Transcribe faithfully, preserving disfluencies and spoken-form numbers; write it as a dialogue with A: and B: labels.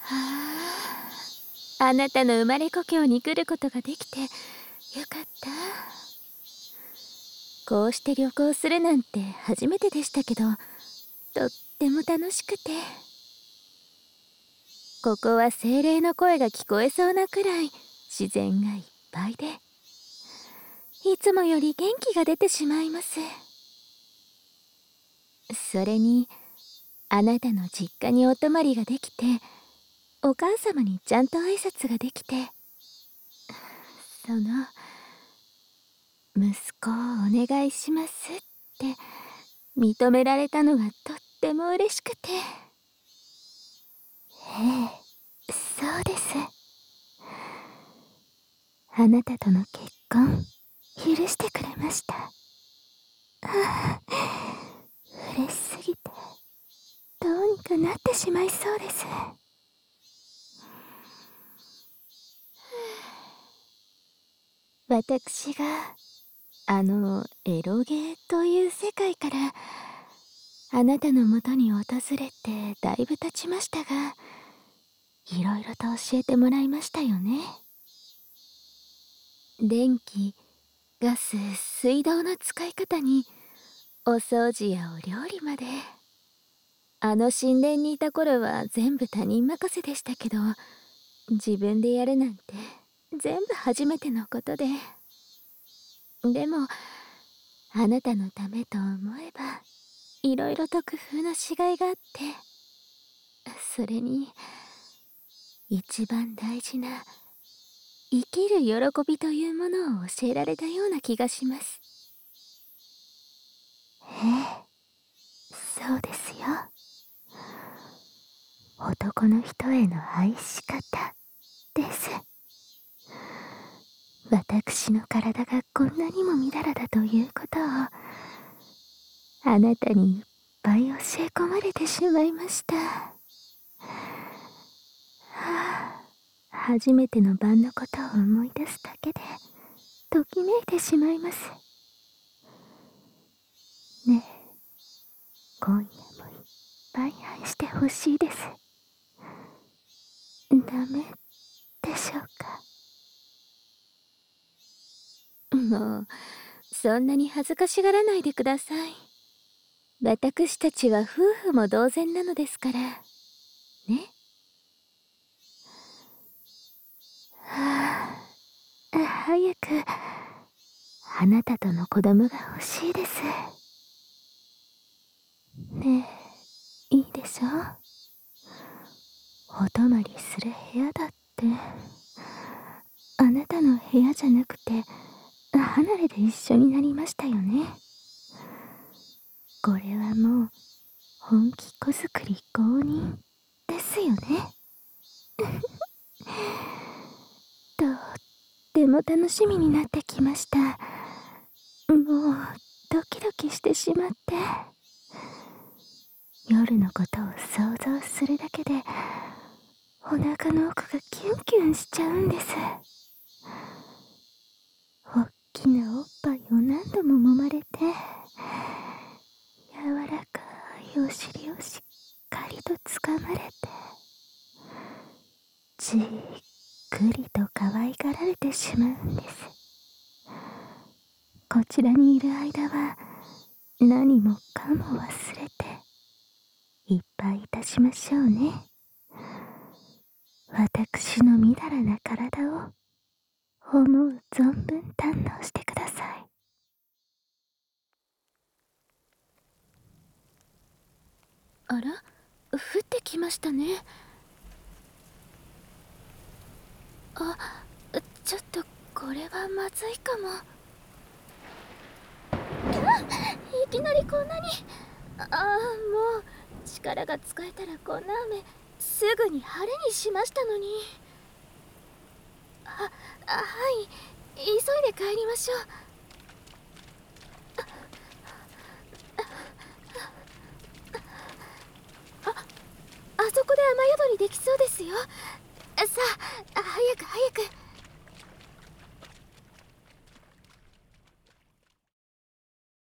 A: あ、あなたの生まれ故郷に来ることができてよかった。こうして旅行するなんて初めてでしたけど、とっても楽しくて。ここは精霊の声が聞こえそうなくらい自然がいっぱいで、いつもより元気が出てしまいます。それにあなたの実家にお泊まりができて、お母様にちゃんと挨拶ができて、その息子をお願いしますって認められたのがとっても嬉しくて。ええ、そうです。あなたとの結婚許してくれました。ああ、嬉しすぎてどうにかなってしまいそうです。私があのエロゲーという世界からあなたのもとに訪れてだいぶ経ちましたが、いろいろと教えてもらいましたよね。電気、ガス、水道の使い方にお掃除やお料理まで。あの神殿にいた頃は全部他人任せでしたけど、自分でやるなんて全部初めてのことで。でもあなたのためと思えばいろいろと工夫のしがいがあって、それに一番大事な生きる喜びというものを教えられたような気がします。ええ、そうですよ。男の人への愛し方です。私の体がこんなにもみだらだということをあなたにいっぱい教え込まれてしまいました。はあ、初めての晩のことを思い出すだけでときめいてしまいます。ねえ、今夜もいっぱい愛してほしいです。ダメでしょうか。もうそんなに恥ずかしがらないでください。私たちは夫婦も同然なのですからね。はあ、早くあなたとの子供が欲しいです。ねえ、いいでしょ。お泊まりする部屋だってあなたの部屋じゃなくて離れで一緒になりましたよね。これはもう本気子作り公認ですよね。とっても楽しみになってきました。もうドキドキしてしまって、夜のことを想像するだけでお腹の奥がキュンキュンしちゃうんです。おっきなおっぱいを何度も揉まれて、柔らかいお尻をしっかりとつかまれて、じっくりと可愛がられてしまうんです。こちらにいる間は何もかも忘れていっぱいいたしましょうね。私のみだらな体を思う存分堪能してください。あら、降ってきましたね。あ、ちょっとこれはまずいかも。いきなりこんなに。ああ、もう力が使えたらこんな雨すぐに晴れにしましたのに。あ、あ、はい、急いで帰りましょう。あ、あそこで雨宿りできそうですよ。さあ、早く早く。